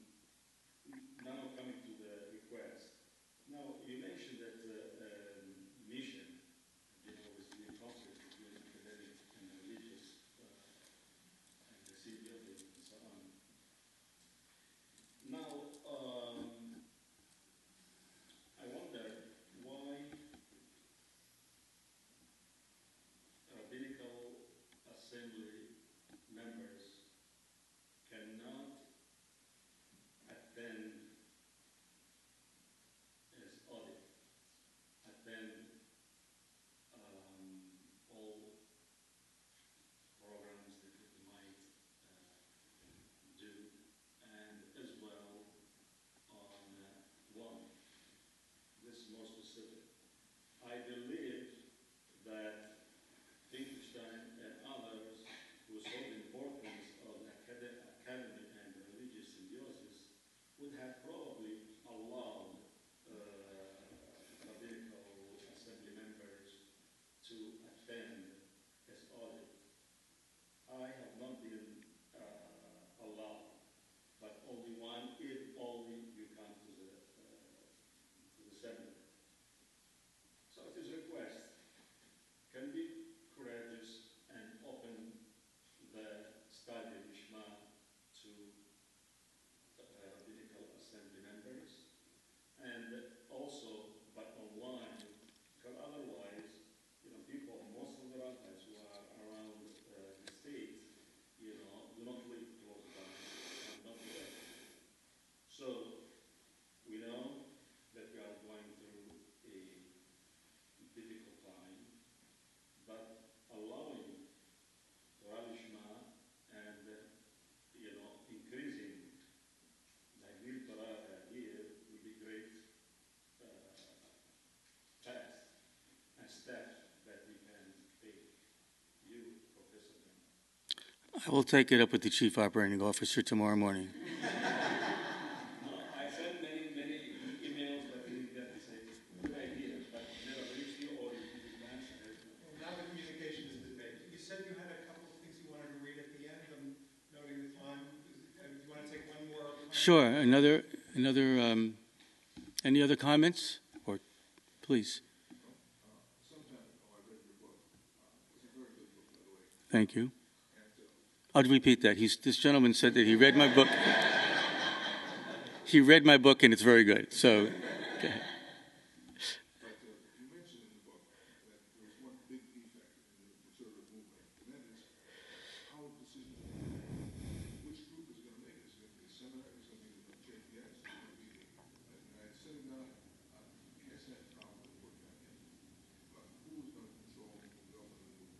I will take it up with the Chief Operating Officer tomorrow morning. I sent many emails, but didn't get to say good ideas, but never reached you or you didn't answer it. Well, now the communication has been made. You said you had a couple of things you wanted to read at the end. I'm noting the time. Do you want to take one more? Sure. Any other comments? Or please. Thank you. I'll repeat that. This gentleman said that he read my book. He read my book, and it's very good. So, okay. You mentioned in the book that there's one big defect in the conservative movement, and that is how decisions are made. Which group is going to make it? Is it going to be a seminar? Is it going to be the JPS? Is it going to be the United Synagogue? Yes, that's probably working on it. But who is going to control and govern the movement?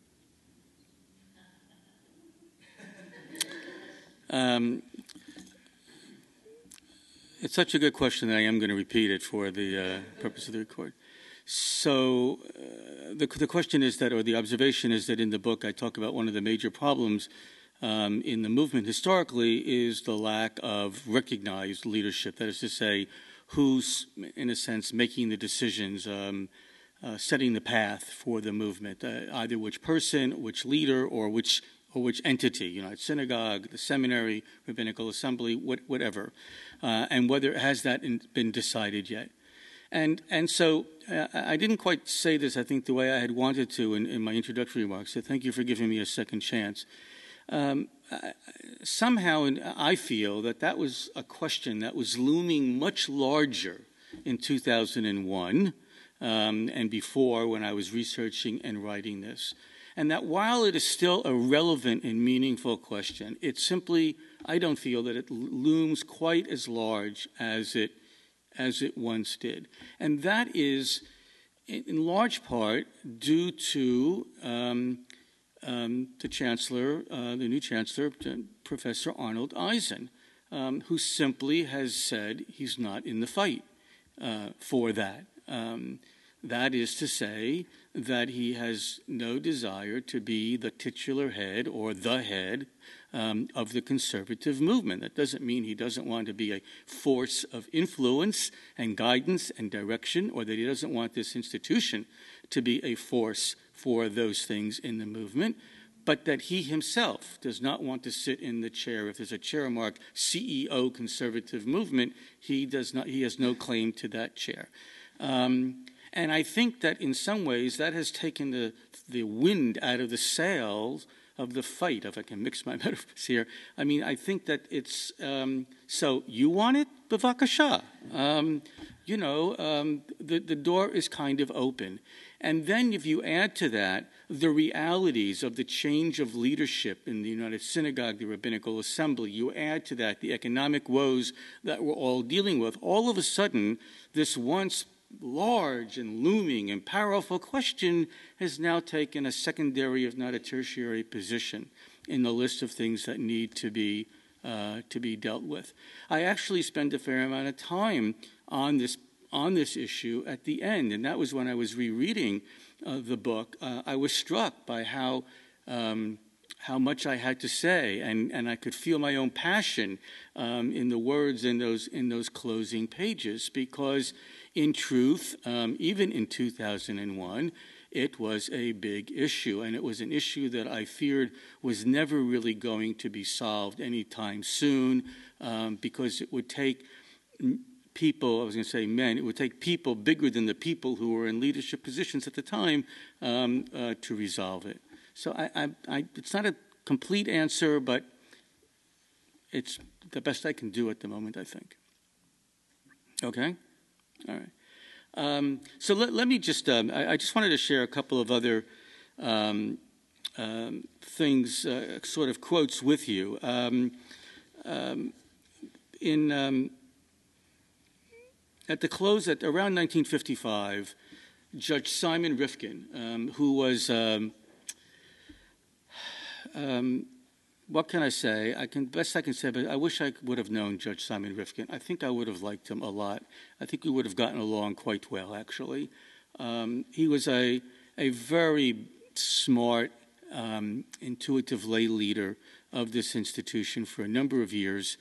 It's such a good question that I am going to repeat it for the purpose of the record. So the question is that, or the observation is that in the book I talk about one of the major problems in the movement historically is the lack of recognized leadership. That is to say, who's, in a sense, making the decisions, setting the path for the movement, either which person, which leader, or which entity, United Synagogue, the seminary, rabbinical assembly, whatever, and whether has that been decided yet. And so I didn't quite say this, I think, the way I had wanted to in my introductory remarks, so thank you for giving me a second chance. Somehow I feel that was a question that was looming much larger in 2001 and before when I was researching and writing this. And that while it is still a relevant and meaningful question, it simply, I don't feel that it looms quite as large as it once did. And that is, in large part, due to the chancellor, the new chancellor, Professor Arnold Eisen, who simply has said he's not in the fight for that. That is to say that he has no desire to be the titular head or the head of the conservative movement. That doesn't mean he doesn't want to be a force of influence and guidance and direction, or that he doesn't want this institution to be a force for those things in the movement, but that he himself does not want to sit in the chair. If there's a chair marked CEO conservative movement, he has no claim to that chair. And I think that in some ways that has taken the wind out of the sails of the fight, if I can mix my metaphors here. I mean, I think that it's, so you want it? Bevakasha. The door is kind of open. And then if you add to that the realities of the change of leadership in the United Synagogue, the Rabbinical Assembly, you add to that the economic woes that we're all dealing with, all of a sudden this once large and looming and powerful question has now taken a secondary, if not a tertiary, position in the list of things that need to be dealt with. I actually spent a fair amount of time on this issue at the end, and that was when I was rereading the book. I was struck by how much I had to say, and I could feel my own passion in the words in those closing pages, because in truth, even in 2001, it was a big issue, and it was an issue that I feared was never really going to be solved anytime soon, because it would take people, I was going to say men, it would take people bigger than the people who were in leadership positions at the time to resolve it. So it's not a complete answer, but it's the best I can do at the moment, I think. Okay? All right. So let me just, I just wanted to share a couple of other things, sort of quotes with you. At the close, at around 1955, Judge Simon Rifkin, who was, what can I say? Best I can say, but I wish I would have known Judge Simon Rifkin. I think I would have liked him a lot. I think we would have gotten along quite well, actually. He was a very smart, intuitive lay leader of this institution for a number of years.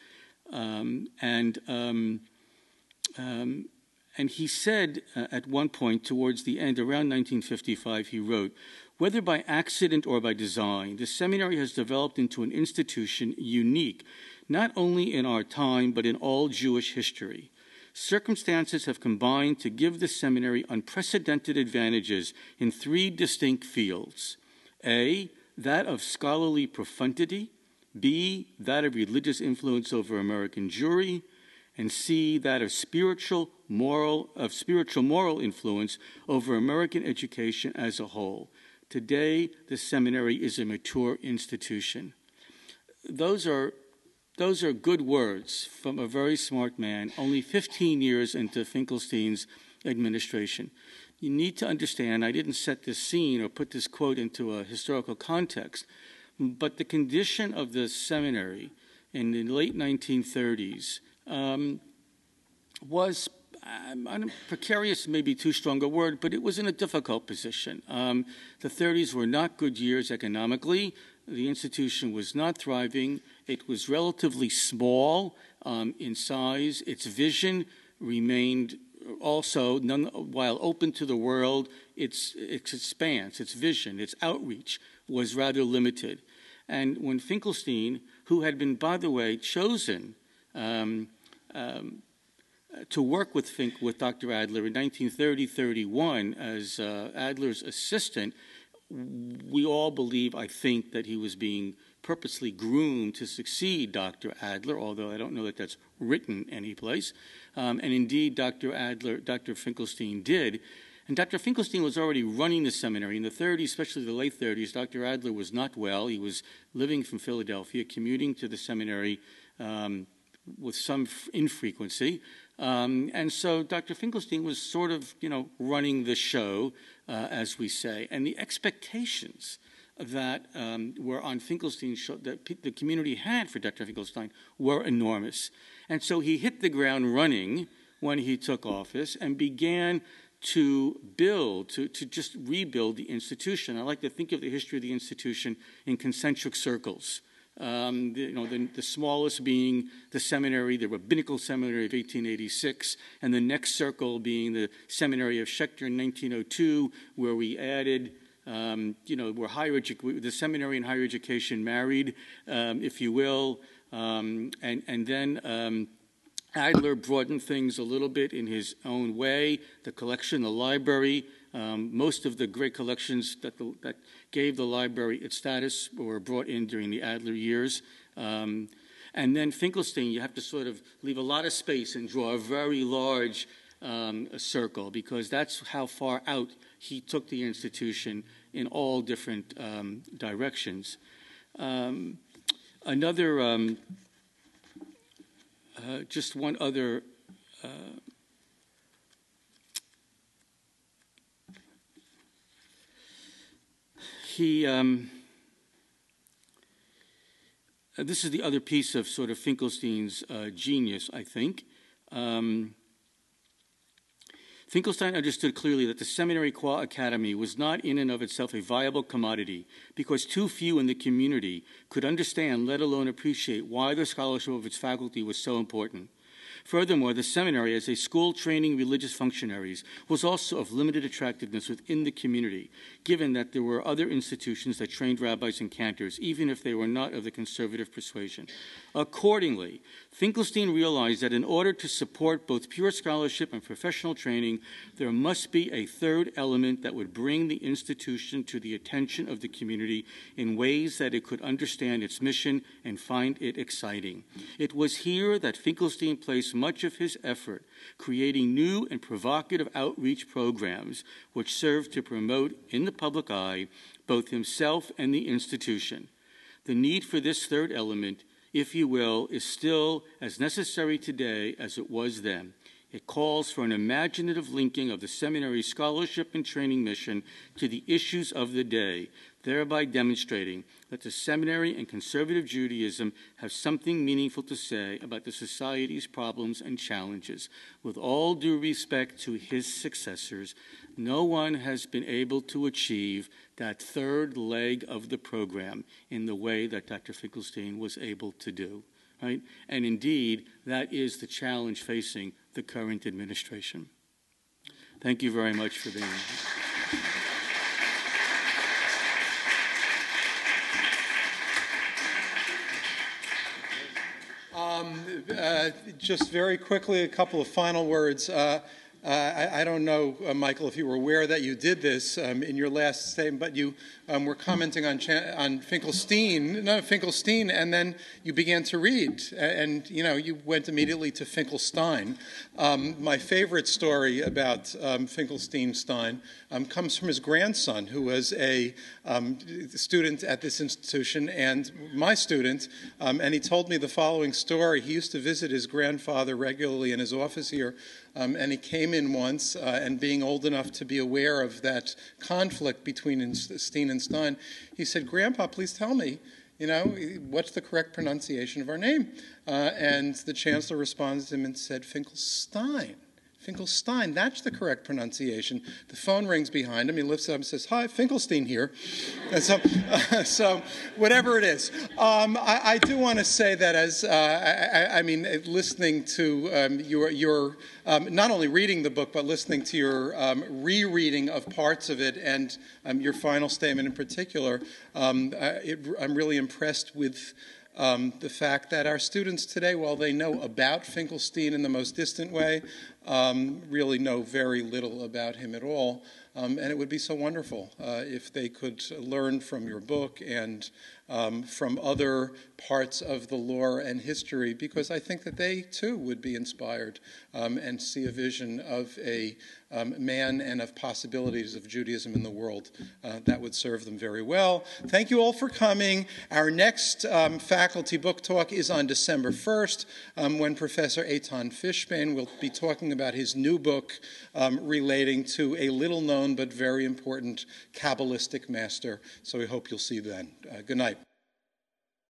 And he said at one point towards the end, around 1955, he wrote, "Whether by accident or by design, the seminary has developed into an institution unique, not only in our time, but in all Jewish history. Circumstances have combined to give the seminary unprecedented advantages in three distinct fields. A, that of scholarly profundity, B, that of religious influence over American Jewry, and C, that of spiritual moral influence over American education as a whole. Today, the seminary is a mature institution." Those are good words from a very smart man, only 15 years into Finkelstein's administration. You need to understand, I didn't set this scene or put this quote into a historical context, but the condition of the seminary in the late 1930s was, precarious may be too strong a word, but it was in a difficult position. The 30s were not good years economically. The institution was not thriving. It was relatively small in size. Its vision remained also, while open to the world, its expanse, its vision, its outreach was rather limited. And when Finkelstein, who had been, by the way, chosen to work with Dr. Adler in 1930-31 as Adler's assistant, we all believe, I think, that he was being purposely groomed to succeed Dr. Adler, although I don't know that that's written anyplace. And indeed, Dr. Finkelstein did. And Dr. Finkelstein was already running the seminary. In the 30s, especially the late 30s, Dr. Adler was not well. He was living from Philadelphia, commuting to the seminary with some infrequency. And so Dr. Finkelstein was sort of, running the show, as we say. And the expectations that were on Finkelstein's show, that the community had for Dr. Finkelstein, were enormous. And so he hit the ground running when he took office and began to build, to just rebuild the institution. I like to think of the history of the institution in concentric circles. The smallest being the seminary, the Rabbinical Seminary of 1886, and the next circle being the Seminary of Schechter in 1902, where we added, where the seminary and higher education married, if you will, and then Adler broadened things a little bit in his own way. The collection, the library, most of the great collections that gave the library its status were brought in during the Adler years. And then Finkelstein, you have to sort of leave a lot of space and draw a very large circle, because that's how far out he took the institution in all different directions. Just one other this is the other piece of sort of Finkelstein's genius, I think. Finkelstein understood clearly that the Seminary Qua Academy was not in and of itself a viable commodity, because too few in the community could understand, let alone appreciate, why the scholarship of its faculty was so important. Furthermore, the seminary, as a school training religious functionaries, was also of limited attractiveness within the community, given that there were other institutions that trained rabbis and cantors, even if they were not of the conservative persuasion. Accordingly, Finkelstein realized that in order to support both pure scholarship and professional training, there must be a third element that would bring the institution to the attention of the community in ways that it could understand its mission and find it exciting. It was here that Finkelstein placed much of his effort, creating new and provocative outreach programs which served to promote in the public eye both himself and the institution. The need for this third element, if you will, is still as necessary today as it was then. It calls for an imaginative linking of the seminary's scholarship and training mission to the issues of the day, thereby demonstrating that the seminary and conservative Judaism have something meaningful to say about the society's problems and challenges. With all due respect to his successors, no one has been able to achieve that third leg of the program in the way that Dr. Finkelstein was able to do. Right? And indeed, that is the challenge facing the current administration. Thank you very much for being here. Just very quickly, a couple of final words. I don't know, Michael, if you were aware that you did this in your last statement, but you were commenting on Finkelstein, and then you began to read, and you went immediately to Finkelstein. My favorite story about Finkelstein comes from his grandson, who was a student at this institution and my student, and he told me the following story. He used to visit his grandfather regularly in his office here, and he came in once, and being old enough to be aware of that conflict between Steen and Stein, he said, "Grandpa, please tell me, what's the correct pronunciation of our name?" And the chancellor responded to him and said, "Finkelstein. Finkelstein, that's the correct pronunciation." The phone rings behind him. He lifts it up and says, "Hi, Finkelstein here." And so whatever it is. I do want to say that as, listening to your not only reading the book, but listening to your rereading of parts of it and your final statement in particular, I'm really impressed with the fact that our students today, while they know about Finkelstein in the most distant way, really know very little about him at all. And it would be so wonderful if they could learn from your book and from other parts of the lore and history, because I think that they, too, would be inspired and see a vision of a man and of possibilities of Judaism in the world that would serve them very well. Thank you all for coming. Our next faculty book talk is on December 1st, when Professor Eitan Fishbane will be talking about his new book relating to a little-known but very important Kabbalistic master. So we hope you'll see you then. Good night.